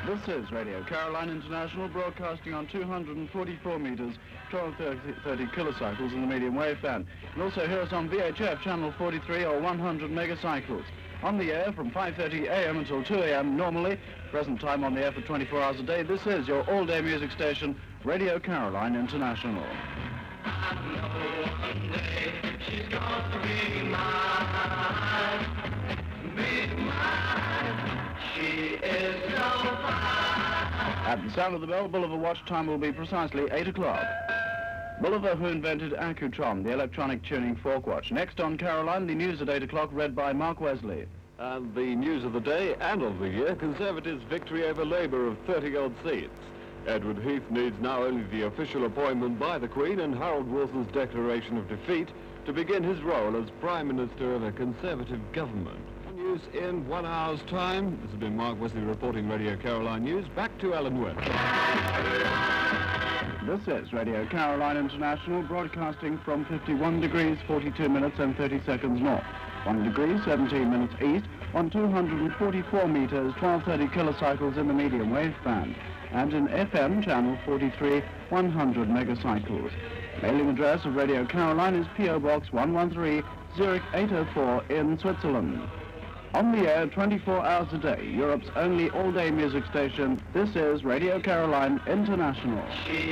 This is Radio Caroline International, broadcasting on 244 meters, 1230 kilocycles in the medium wave band. And also hear us on VHF channel 43 or 100 megacycles. On the air from 5:30 a.m. until 2 a.m. normally, present time on the air for 24 hours a day. This is your all-day music station, Radio Caroline International. I know one day she's gonna be mine, she is so fine. At the sound of the bell, Bulliver watch time will be precisely 8 o'clock. Bulliver, who invented Accutron, the electronic tuning fork watch. Next on Caroline, the news at 8 o'clock, read by Mark Wesley. And the news of the day and of the year, Conservatives' victory over Labour of 30-odd seats. Edward Heath needs now only the official appointment by the Queen and Harold Wilson's declaration of defeat to begin his role as Prime Minister of a Conservative government. News in 1 hour's time. This has been Mark Wesley reporting Radio Caroline News. Back to Alan Webb. This is Radio Caroline International, broadcasting from 51 degrees, 42 minutes and 30 seconds north, 1 degree, 17 minutes east, on 244 meters, 1230 kilocycles in the medium wave band, and in FM channel 43, 100 megacycles. Mailing address of Radio Caroline is P.O. Box 113, Zurich 804 in Switzerland. On the air 24 hours a day, Europe's only all-day music station, this is Radio Caroline International.